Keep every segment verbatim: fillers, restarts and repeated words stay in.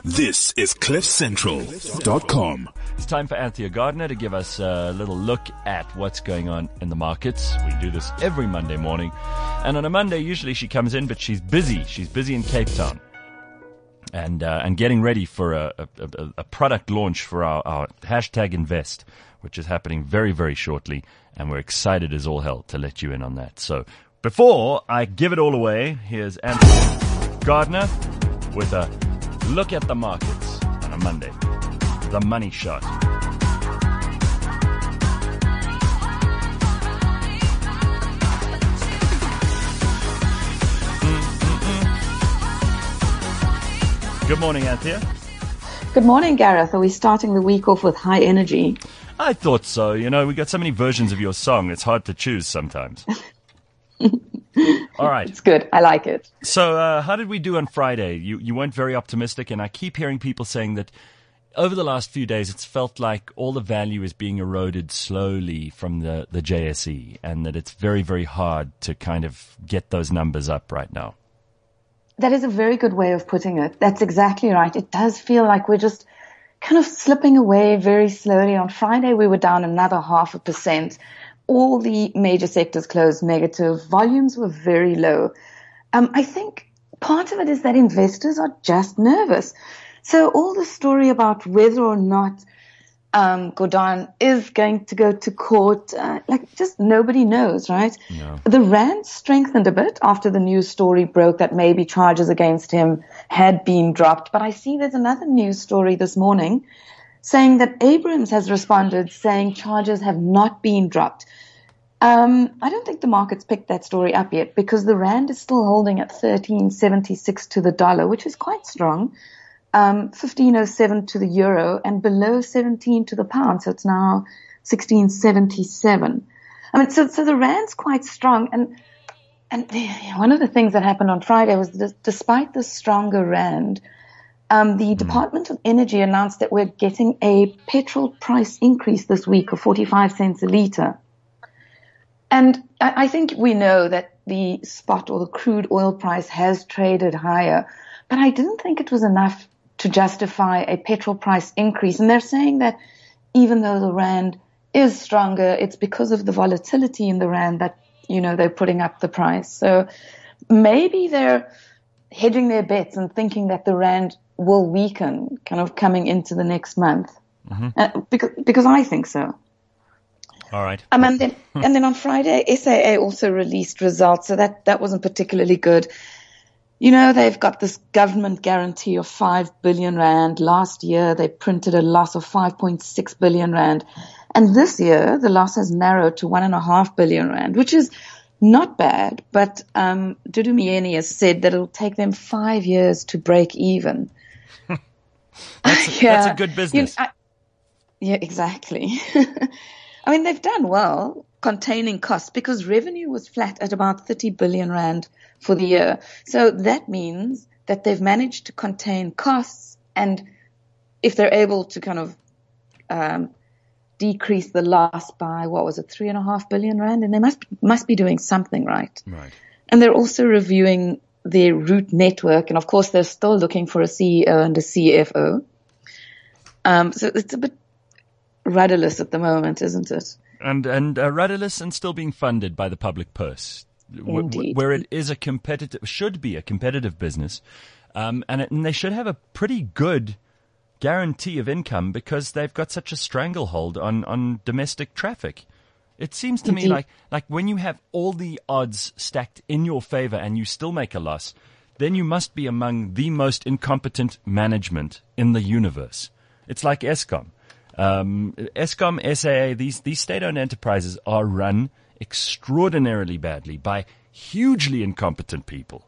This is cliff central dot com. It's time for Anthea Gardner to give us a little look at what's going on in the markets. We do this every Monday morning. And on a Monday, usually she comes in, but she's busy. She's busy in Cape Town. And uh, and getting ready for a, a, a product launch for our, our hashtag Invest, which is happening very, very shortly. And we're excited as all hell to let you in on that. So before I give it all away, here's Anthea Gardner with a look at the markets on a Monday. The Money Shot. Mm-mm-mm. Good morning, Anthea. Good morning, Gareth. Are we starting the week off with high energy? I thought so. You know, we got so many versions of your song, it's hard to choose sometimes. All right. It's good. I like it. So uh, how did we do on Friday? You you weren't very optimistic, and I keep hearing people saying that over the last few days it's felt like all the value is being eroded slowly from the, the J S E, and that it's very, very hard to kind of get those numbers up right now. That is a very good way of putting it. That's exactly right. It does feel like we're just kind of slipping away very slowly. On Friday we were down another half a percent. All the major sectors closed negative. Volumes were very low. Um, I think part of it is that investors are just nervous. So all the story about whether or not um, Gordhan is going to go to court, uh, like just nobody knows, right? No. The rand strengthened a bit after the news story broke that maybe charges against him had been dropped. But I see there's another news story this morning saying that Abrams has responded saying charges have not been dropped. Um, I don't think the market's picked that story up yet because the rand is still holding at thirteen seventy-six to the dollar, which is quite strong, um, fifteen oh seven to the euro, and below seventeen to the pound, so it's now sixteen seventy-seven. I mean, so, so the rand's quite strong, and and one of the things that happened on Friday was that despite the stronger rand, Um, the Department of Energy announced that we're getting a petrol price increase this week of forty-five cents a litre. And I, I think we know that the spot or the crude oil price has traded higher, but I didn't think it was enough to justify a petrol price increase. And they're saying that even though the rand is stronger, it's because of the volatility in the rand that, you know, they're putting up the price. So maybe they're hedging their bets and thinking that the rand will weaken kind of coming into the next month. Mm-hmm. Uh, because, because I think so. All right. Um, and then, and then on Friday, S A A also released results. So that, that wasn't particularly good. You know, they've got this government guarantee of five billion rand. Last year, they printed a loss of five point six billion rand. And this year, the loss has narrowed to one and a half billion rand, which is not bad. But, um, Dudu Myeni has said that it'll take them five years to break even. That's a, yeah. that's a good business. You know, I, yeah, exactly. I mean, they've done well containing costs because revenue was flat at about thirty billion rand for the year. So that means that they've managed to contain costs, and if they're able to kind of um, decrease the loss by, what was it, three and a half billion rand, and they must must be doing something right. Right. And they're also reviewing their route network, and of course they're still looking for a C E O and a C F O. Um, so it's a bit rudderless at the moment, isn't it? And and uh, rudderless and still being funded by the public purse, w- w- where it is a competitive, should be a competitive business, um, and, it, and they should have a pretty good guarantee of income because they've got such a stranglehold on, on domestic traffic. It seems to Indeed. me like like when you have all the odds stacked in your favor and you still make a loss, then you must be among the most incompetent management in the universe. It's like Eskom. Um, Eskom, S A A, these, these state-owned enterprises are run extraordinarily badly by hugely incompetent people.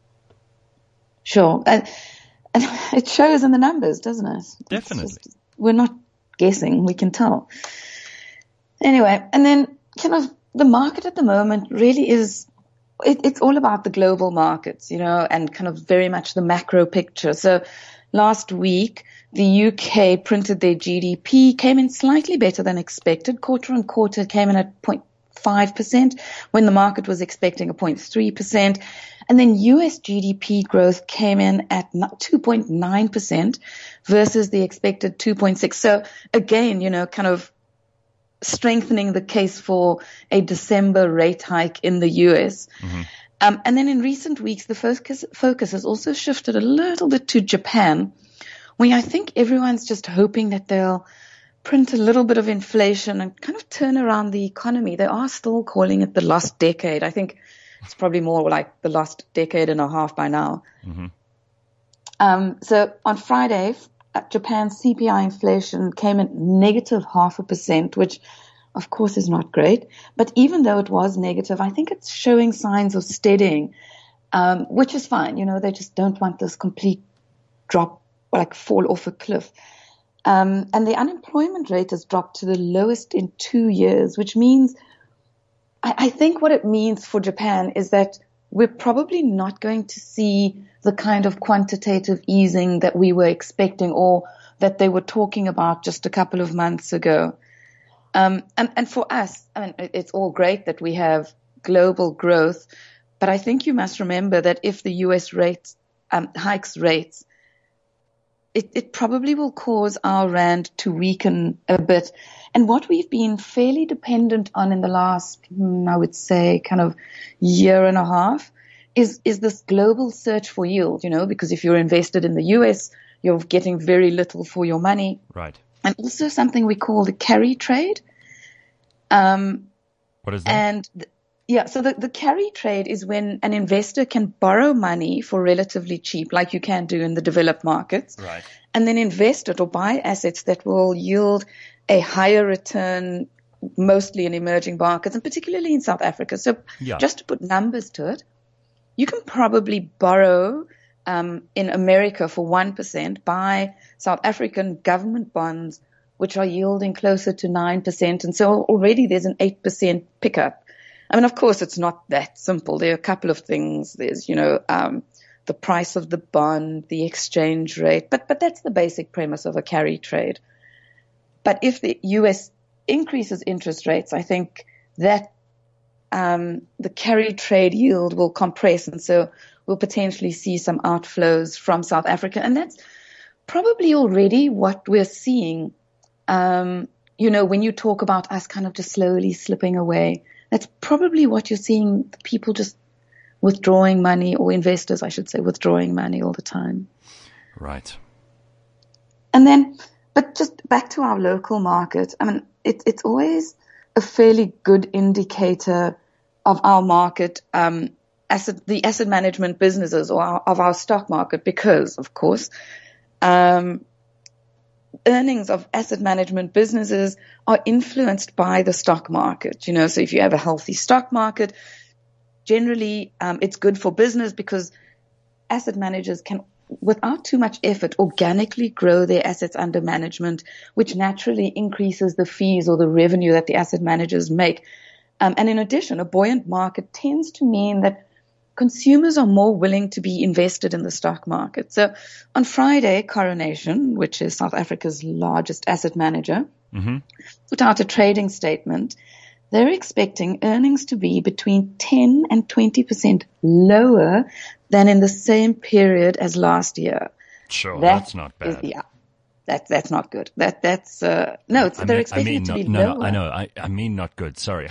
Sure. And, and it shows in the numbers, doesn't it? Definitely. Just, we're not guessing, we can tell. Anyway, and then kind of the market at the moment really is, it, it's all about the global markets, you know, and kind of very much the macro picture. So last week, the U K printed their G D P, came in slightly better than expected. Quarter on quarter came in at zero point five percent when the market was expecting a zero point three percent. And then U S G D P growth came in at two point nine percent versus the expected two point six. So again, you know, kind of strengthening the case for a December rate hike in the U S. Mm-hmm. Um, and then in recent weeks, the focus, focus has also shifted a little bit to Japan, where I think everyone's just hoping that they'll print a little bit of inflation and kind of turn around the economy. They are still calling it the lost decade. I think it's probably more like the lost decade and a half by now. Mm-hmm. Um, so on Friday, Japan's C P I inflation came in negative half a percent, which of course is not great. But even though it was negative, I think it's showing signs of steadying, um, which is fine. You know, they just don't want this complete drop, like fall off a cliff. Um, and the unemployment rate has dropped to the lowest in two years, which means, I, I think what it means for Japan is that we're probably not going to see the kind of quantitative easing that we were expecting or that they were talking about just a couple of months ago. Um, and, and for us, I mean, it's all great that we have global growth, but I think you must remember that if the U S rates, um, hikes rates, it, it probably will cause our rand to weaken a bit. And what we've been fairly dependent on in the last, I would say, kind of year and a half is, is this global search for yield, you know, because if you're invested in the U S, you're getting very little for your money. Right. And also something we call the carry trade. Um, what is that? And th- yeah, so the, the carry trade is when an investor can borrow money for relatively cheap, like you can do in the developed markets, right, and then invest it or buy assets that will yield a higher return, mostly in emerging markets, and particularly in South Africa. So yeah. Just to put numbers to it, you can probably borrow um, in America for one percent, buy South African government bonds, which are yielding closer to nine percent. And so already there's an eight percent pickup. I mean, of course, it's not that simple. There are a couple of things. There's, you know, um, the price of the bond, the exchange rate, but, but that's the basic premise of a carry trade. But if the U S increases interest rates, I think that, um, the carry trade yield will compress. And so we'll potentially see some outflows from South Africa. And that's probably already what we're seeing. Um, you know, when you talk about us kind of just slowly slipping away, that's probably what you're seeing, people just withdrawing money, or investors, I should say, withdrawing money all the time. Right. And then, but just back to our local market, I mean, it, it's always a fairly good indicator of our market, um, asset, the asset management businesses or our, of our stock market, because, of course, um, earnings of asset management businesses are influenced by the stock market. You know, so if you have a healthy stock market, generally um, it's good for business because asset managers can, without too much effort, organically grow their assets under management, which naturally increases the fees or the revenue that the asset managers make. Um, and in addition, a buoyant market tends to mean that consumers are more willing to be invested in the stock market. So on Friday, Coronation, which is South Africa's largest asset manager, mm-hmm. put out a trading statement. They're expecting earnings to be between ten and twenty percent lower than in the same period as last year. Sure, that that's not bad. Is, yeah, that, that's not good. That, that's, uh, no, it's, I they're mean, expecting I mean it to not, be no, lower. No, I know, I, I mean not good, sorry.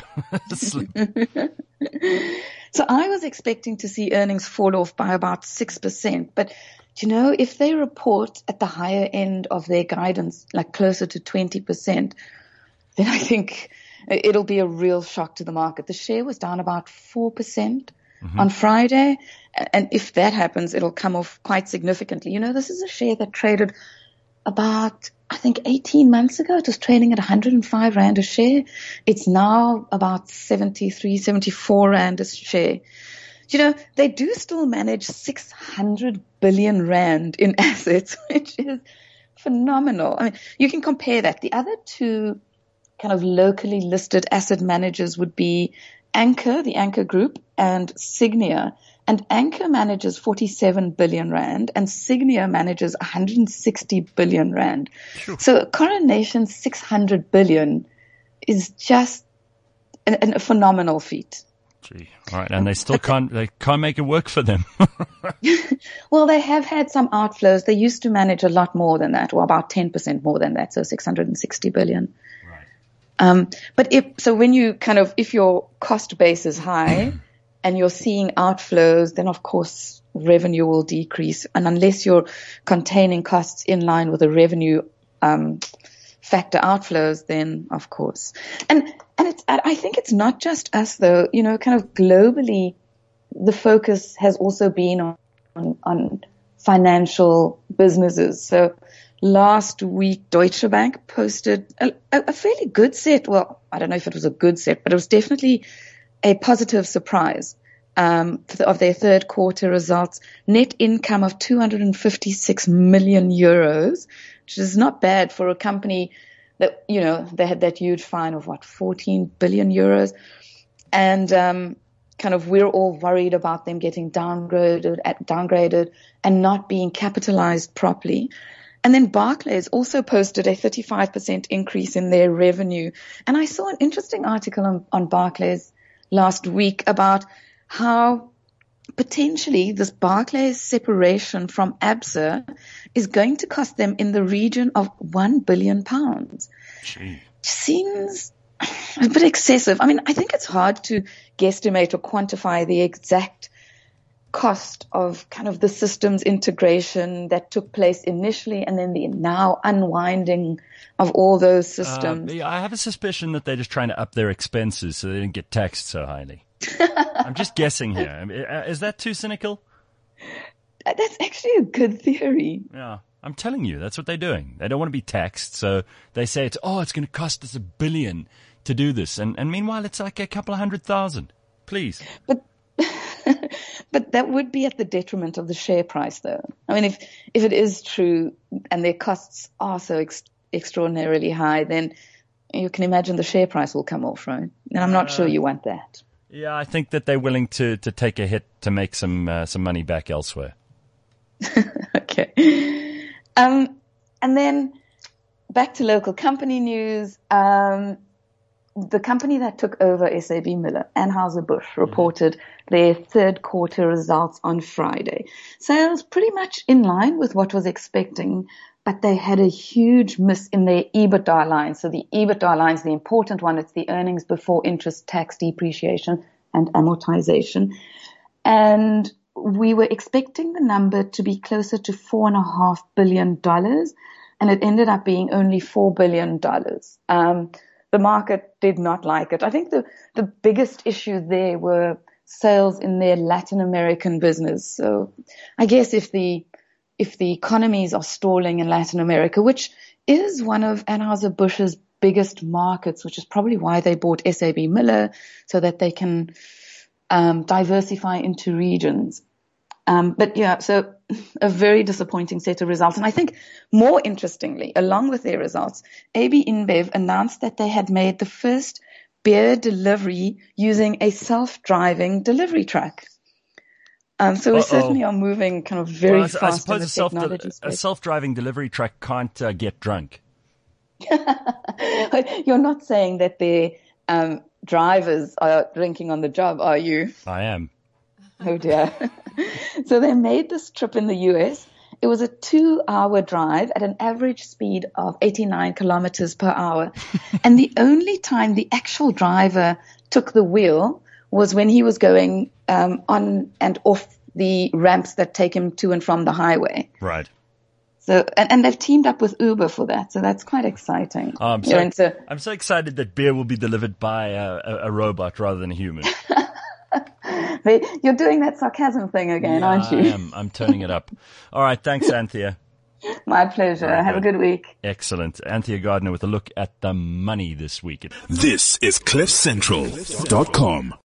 So I was expecting to see earnings fall off by about six percent. But, you know, if they report at the higher end of their guidance, like closer to twenty percent, then I think it'll be a real shock to the market. The share was down about four percent mm-hmm. on Friday. And if that happens, it'll come off quite significantly. You know, this is a share that traded about, I think, eighteen months ago. It was trading at one hundred five Rand a share. It's now about seventy-three, seventy-four Rand a share. You know, they do still manage six hundred billion Rand in assets, which is phenomenal. I mean, you can compare that. The other two kind of locally listed asset managers would be Anchor, the Anchor Group, and Signia. And Anchor manages forty-seven billion Rand and Signia manages one hundred sixty billion Rand. Sure. So Coronation's six hundred billion is just an, an, a phenomenal feat. Gee, all right, and they still can't they can't make it work for them. Well, they have had some outflows. They used to manage a lot more than that, or about ten percent more than that, so six hundred sixty billion. Right. Um, but if so, when you kind of if your cost base is high and you're seeing outflows, then of course revenue will decrease, and unless you're containing costs in line with the revenue um, factor outflows, then of course, and and it's I think it's not just us though. You know, kind of globally, the focus has also been on on, on financial businesses. So last week, Deutsche Bank posted a, a fairly good set. Well, I don't know if it was a good set, but it was definitely a positive surprise. Um, of their third quarter results, net income of two hundred fifty-six million euros, which is not bad for a company that, you know, they had that huge fine of what, fourteen billion euros. And, um, kind of we're all worried about them getting downgraded, downgraded and not being capitalized properly. And then Barclays also posted a thirty-five percent increase in their revenue. And I saw an interesting article on, on Barclays last week about how potentially this Barclays separation from Absa is going to cost them in the region of one billion pounds. Gee. Seems a bit excessive. I mean, I think it's hard to guesstimate or quantify the exact cost of kind of the systems integration that took place initially and then the now unwinding of all those systems. Uh, yeah, I have a suspicion that they're just trying to up their expenses so they don't get taxed so highly. I'm just guessing here. I mean, is that too cynical? That's actually a good theory. Yeah, I'm telling you, that's what they're doing. They don't want to be taxed, so they say it's, oh, it's going to cost us a billion to do this. And, and meanwhile, it's like a couple of hundred thousand. Please. But but that would be at the detriment of the share price, though. I mean, if, if it is true and their costs are so ex- extraordinarily high, then you can imagine the share price will come off, right? And I'm not uh, sure you want that. Yeah, I think that they're willing to, to take a hit to make some uh, some money back elsewhere. Okay. Um, and then back to local company news. Um, the company that took over S A B Miller, Anheuser-Busch, reported mm-hmm. their third quarter results on Friday. Sales pretty much in line with what was expecting, but they had a huge miss in their EBITDA line. So the EBITDA line is the important one. It's the earnings before interest, tax, depreciation, and amortization. And we were expecting the number to be closer to four and a half billion dollars, and it ended up being only four billion dollars. Um, the market did not like it. I think the, the biggest issue there were sales in their Latin American business. So I guess if the if the economies are stalling in Latin America, which is one of Anheuser-Busch's biggest markets, which is probably why they bought S A B Miller, so that they can um, diversify into regions. Um, but yeah, so a very disappointing set of results. And I think more interestingly, along with their results, A B InBev announced that they had made the first beer delivery using a self-driving delivery truck. Um, so we Uh-oh. certainly are moving kind of very well, fast I suppose in the a, self technology space. a self-driving delivery truck can't uh, get drunk. You're not saying that their um, drivers are drinking on the job, are you? I am. Oh, dear. So they made this trip in the U S. It was a two-hour drive at an average speed of eighty-nine kilometers per hour. And the only time the actual driver took the wheel was when he was going um, on and off the ramps that take him to and from the highway. Right. So, and, and they've teamed up with Uber for that, so that's quite exciting. Oh, I'm, so, into, I'm so excited that beer will be delivered by a, a, a robot rather than a human. You're doing that sarcasm thing again, yeah, aren't you? I am. I'm turning it up. All right, thanks, Anthea. My pleasure. Right, Have good. a good week. Excellent. Anthea Gardner with a look at the money this week. This is cliff central dot com.